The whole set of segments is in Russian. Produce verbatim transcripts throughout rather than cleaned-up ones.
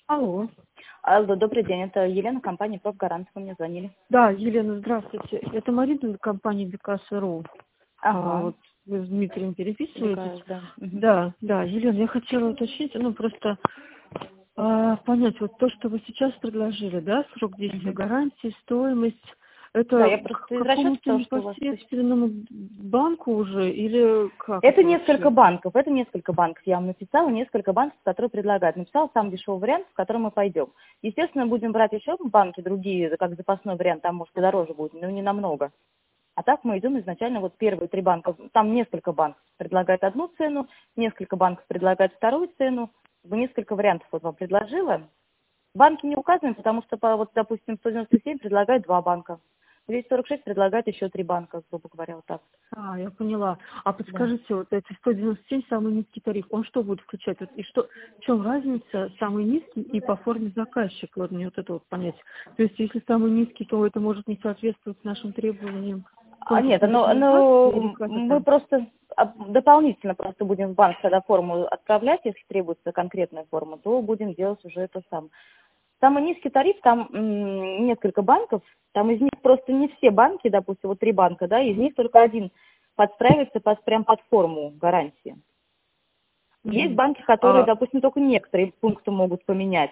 Алло. Алло, добрый день, это Елена, компания «Профгарант», вы мне звонили. Да, Елена, здравствуйте. Это Марина, компания Бекас.ру. А, Ага, вот вы с Дмитрием переписываетесь? Викас, да. Мгм. Да, да, Елена, я хотела уточнить, ну просто а, понять, вот то, что вы сейчас предложили, да, срок действия Мгм. гарантии, стоимость, Да, это я к просто из расчета, какому-то то, что у вас... непосредственному банку уже или как Это это несколько вообще? банков, это несколько банков. Я вам написала, несколько банков, которые предлагают. Написала самый дешевый вариант, в который мы пойдем. Естественно, будем брать еще банки другие, как запасной вариант, там, может, и дороже будет, но не намного. А так мы идем изначально, вот первые три банка, там несколько банков предлагают одну цену, несколько банков предлагают вторую цену, несколько вариантов вот вам предложила. Банки не указаны, потому что, по, вот, допустим, сто девяносто семь предлагает два банка, двести сорок шесть предлагает еще три банка, грубо говоря, вот так. А, я поняла. А Да. подскажите, вот эти сто девяносто семь самый низкий тариф, он что будет включать? Вот, и что, в чем разница самый низкий и по форме заказчика? Вот мне вот это вот понять. То есть, если самый низкий, то это может не соответствовать нашим требованиям А, нет, конкурсной ну, документации или ну, как мы это? просто а, дополнительно просто будем в банк тогда форму отправлять, если требуется конкретная форма, то будем делать уже это сам. Самый низкий тариф, там м, несколько банков, там из них просто не все банки, допустим, вот три банка, да, из них только один подстраивается под, прям под форму гарантии. Есть Мгм. банки, которые, А, допустим, только некоторые пункты могут поменять.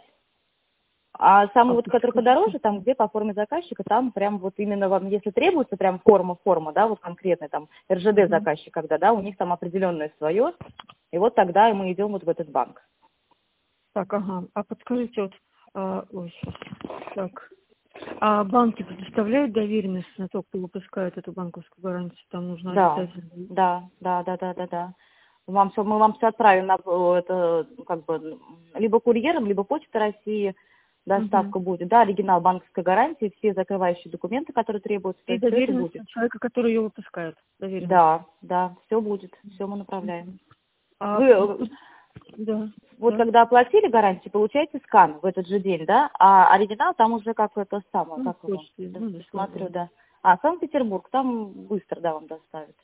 А самый а вот, который подскажите. подороже, там, где по форме заказчика, там прям вот именно вам, если требуется прям форма, форма, да, вот конкретная, там, эр жэ дэ Мгм. заказчик, когда, да, у них там определенное свое, и вот тогда мы идем вот в этот банк. Так, ага. А подскажите, вот, а, ой, сейчас. Так. А банки предоставляют доверенность на то, кто выпускает эту банковскую гарантию? Там нужно Да, обязательно. да, да, да, да, да, да. Вам всё- мы вам все отправим на э, это, как бы, либо курьером, либо Почта России Мгм. доставка будет, да, оригинал банковской гарантии, все закрывающие документы, которые требуются, то И есть все это доверенность будет. на человека, который ее выпускает. Доверенность. Да, да, все будет, все мы направляем. Мгм. А Вы вот э, тут- да, вот да. когда оплатили гарантию, получаете скан в этот же день, да, а оригинал там уже как это самое, Ну, как его, почте, да, ну, да, смотрю, смотрю. да. А, Санкт-Петербург, там быстро, да, вам доставят.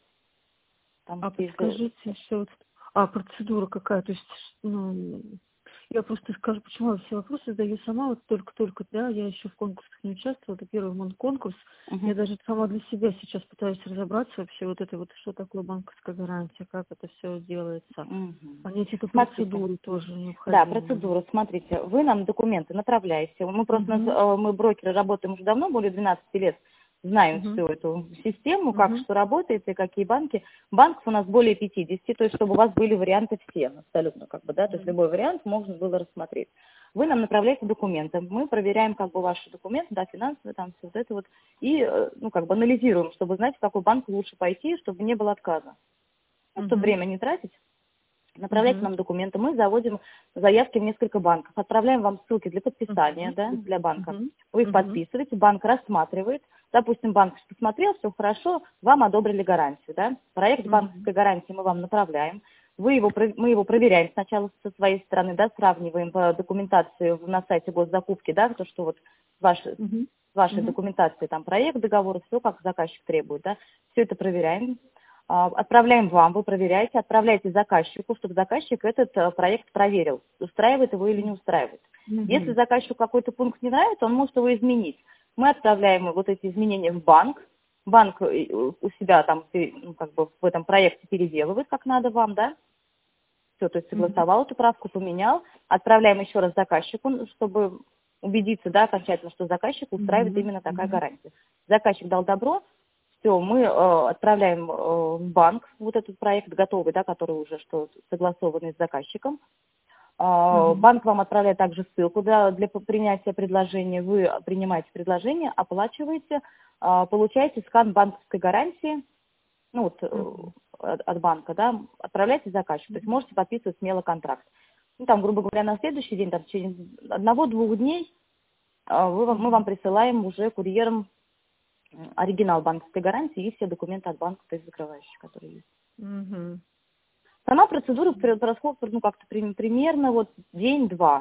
Там А через э, подскажите еще вот, а процедура какая? То есть, ну, я просто скажу, почему я все вопросы задаю сама, вот только-только, да, я еще в конкурсах не участвовала, это первый мой конкурс. Я мгм. даже сама для себя сейчас пытаюсь разобраться вообще, вот это вот, что такое банковская гарантия, как это все делается. Мгм. Понять эту Смотрите, процедуру тоже да, необходимо. процедура, смотрите, вы нам документы направляете, мы просто, наз- Угу, э, мы брокеры работаем уже давно, более двенадцати лет, знаем угу, всю эту систему, как угу, что работает и какие банки. Банков у нас более пятидесяти, то есть чтобы у вас были варианты все, абсолютно, как бы, да, то есть угу, любой вариант можно было рассмотреть. Вы нам направляете документы, мы проверяем как бы ваши документы, да, финансовые, там все вот это вот, и, э, ну, как бы анализируем, чтобы знать, в какой банк лучше пойти, чтобы не было отказа. Ну, чтобы угу, время не тратить. Направляйте угу, нам документы, мы заводим заявки в несколько банков, отправляем вам ссылки для подписания, угу, да, для банка. угу, Вы их угу, подписываете, банк рассматривает. Допустим, банк посмотрел, все хорошо, вам одобрили гарантию, да. Проект угу, банковской гарантии мы вам направляем. Вы его, про- мы его проверяем сначала со своей стороны, да, сравниваем по документации в- на сайте госзакупки, да, то, что вот ваши, угу, вашей угу. документации, там проект договора, все как заказчик требует, да, все это проверяем. А, отправляем вам, вы проверяете, отправляете заказчику, чтобы заказчик этот э, проект проверил, устраивает его или не устраивает. Если Угу. заказчику какой-то пункт не нравится, он может его изменить. Мы отправляем вот эти изменения в банк, банк э, у себя там, э, ну, как бы в этом проекте переделывает, как надо вам, да, все, то есть Мгм. согласовал эту правку, поменял, отправляем еще раз заказчику, ну, чтобы убедиться, да, окончательно, что заказчик устраивает Мгм. именно такая Мгм. гарантия. Заказчик дал добро, все, мы э, отправляем э, в банк вот этот проект готовый, да, который уже что согласованный с заказчиком. А, Мгм. банк вам отправляет также ссылку для, для принятия предложения. Вы принимаете предложение, оплачиваете, а, получаете скан банковской гарантии, ну вот э, Мгм. от, от банка, да, отправляйте заказчику. То есть можете подписывать смело контракт. Ну, там, грубо говоря, на следующий день, там, через одного-двух дней а, вы, вам- мы вам Мгм. присылаем уже курьером м, оригинал банковской гарантии и все документы от банка, то есть закрывающие, которые есть. Мгм. Сама процедура при- происходит, ну, как-то при- примерно вот день-два.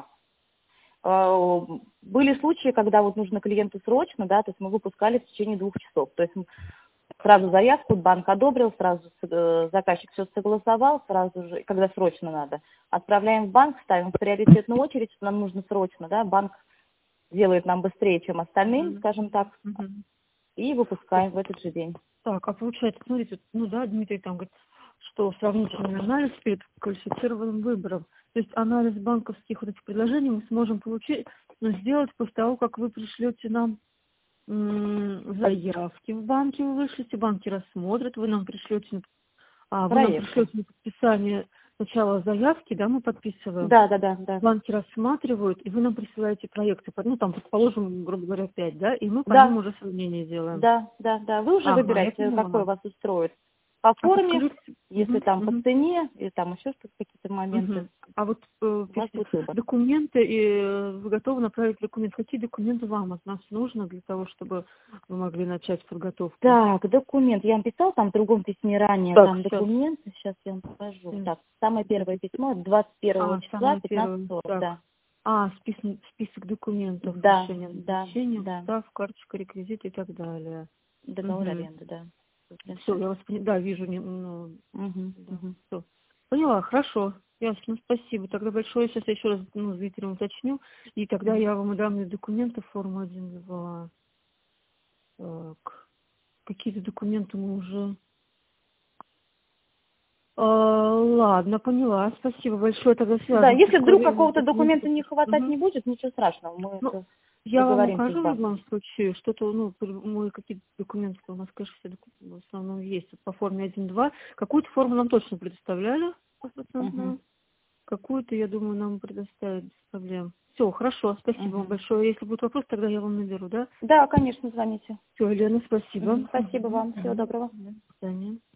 А, Были случаи, когда вот нужно клиенту срочно, да, то есть мы выпускали в течение двух часов. То есть сразу заявку, банк одобрил, сразу э, заказчик все согласовал, сразу же, когда срочно надо. Отправляем в банк, ставим в приоритетную очередь, что нам нужно срочно, да, банк делает нам быстрее, чем остальные, Мгм. скажем так, Мгм. и выпускаем в этот же день. Так, а получается, смотрите, ну да, Дмитрий там говорит, что сравнительный анализ перед квалифицированным выбором. То есть анализ банковских вот этих предложений мы сможем получить, но сделать после того, как вы пришлете нам м, заявки в банке, вы вышлите, банки рассмотрят, вы нам пришлете, а, вы нам Проекты. пришлете на подписание сначала заявки, да, мы подписываем, Да, да, да, да. банки рассматривают, и вы нам присылаете проекты, ну там, предположим, грубо говоря, пять, да, и мы по ним Да, уже сравнение делаем. да, да, да. Вы уже Ага, я выбираете, какой поняла. вас устроит. По А форме, подскажите, если мгм, там по мгм, цене, или там еще что-то, какие-то моменты, мгм. А вот э, у вас пишите, будет выбор. документы, и э, вы готовы направить документы. Какие документы вам от нас нужно для того, чтобы вы могли начать подготовку? Так, документ. Я вам писала там в другом письме ранее, Так, там сейчас. документы, сейчас я вам покажу. Так, самое первое письмо, двадцать первого А, числа, самое пятнадцать первое. сорок, Так. да. А, список, список документов, Да, решение о да, назначении, да. устав, карточка, реквизиты и так далее. Договор Угу. аренды, да. Все, я вас поняла. Да, вижу, не, ну, Угу, да, угу. все. Поняла, хорошо. Ясно, спасибо. Тогда большое. Сейчас я еще раз ну, зрителям уточню. И тогда я вам дам из документов форму один, два. Так. Какие-то документы мы уже... А, ладно, поняла. Спасибо большое. Тогда Да, связывайтесь если с вдруг проверенным какого-то документа документом. не хватать Угу. не будет, ничего страшного, мы Ну, это я вам договоримся с укажу в банком. любом случае, что-то, ну, при- мы какие-то документы, у нас, конечно, все доку- в основном есть вот по форме один-два. Какую-то форму нам точно предоставляли, Угу, стопроцентную. Какую-то, я думаю, нам предоставят без проблем. Все, хорошо, спасибо вам угу. большое. Если будет вопрос, тогда я вам наберу, да? Да, конечно, звоните. Все, Елена, спасибо. Мгм. Спасибо Мгм. вам, всего Мгм. доброго. До свидания.